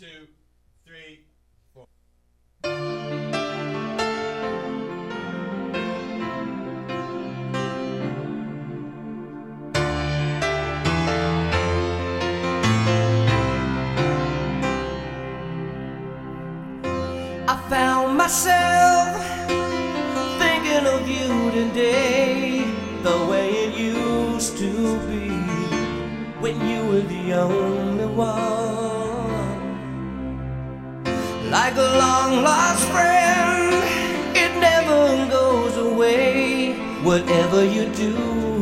two, three, four. I found myself thinking of you today, the way it used to be when you were the only one. Like a long lost friend, it never goes away. Whatever you do,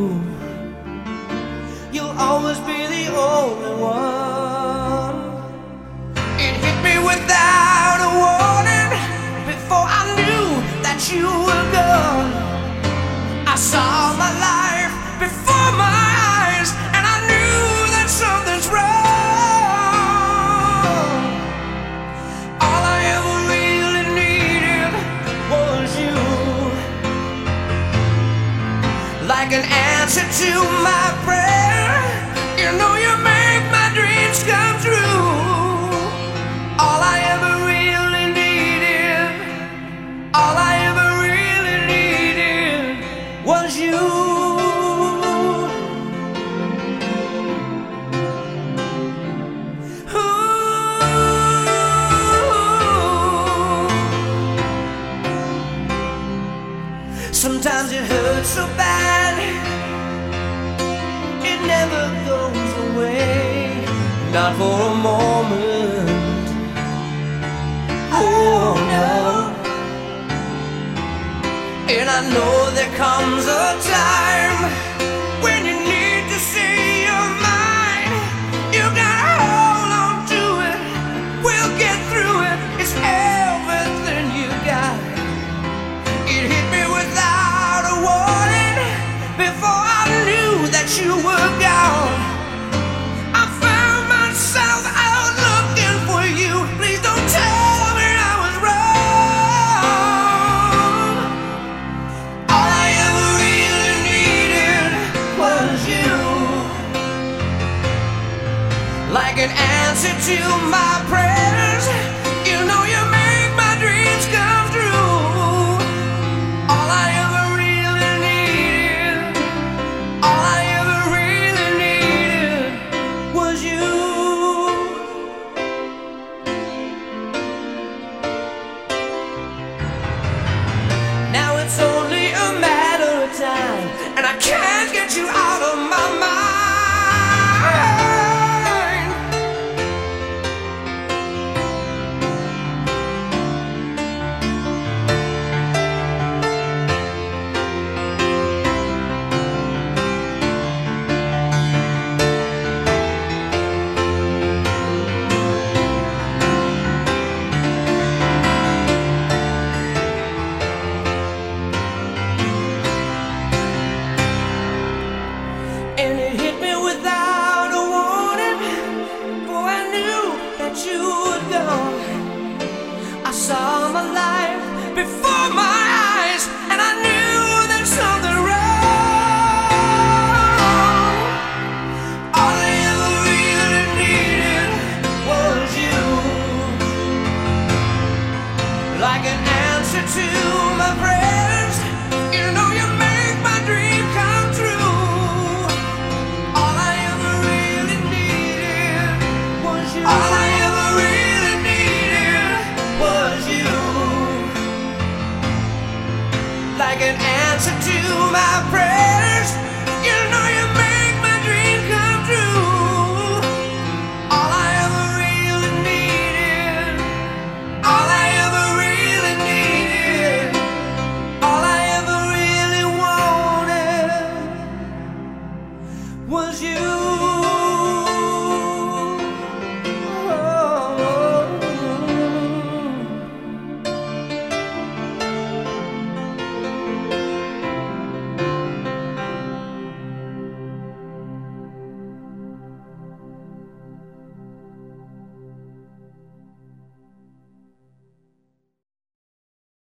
you'll always be the only one. It hit me without a warning. Before I knew that you were gone, I saw my life before my eyes, and I knew that something's wrong. All I ever really needed was you, like an answer to my prayer. You know you make my dreams come true. All I ever really needed, all I ever really needed was you. Sometimes it hurts so bad, it never goes away, not for a moment. Oh no. And I know there comes a time when you need to say you're mine. You gotta hold on to it, we'll get through it. It's everything you got. It hit me without a warning. Before I knew that you were gone, I found myself out looking for you. Please don't tell me I was wrong. All I ever really needed was you, like an answer to my prayers. You know you make my dreams come true. All I ever really needed, all I ever really needed was you. Now it's only a matter of time, and I can't get you out of my mind. And it hit me without a warning, for I knew that you were gone. I saw my life before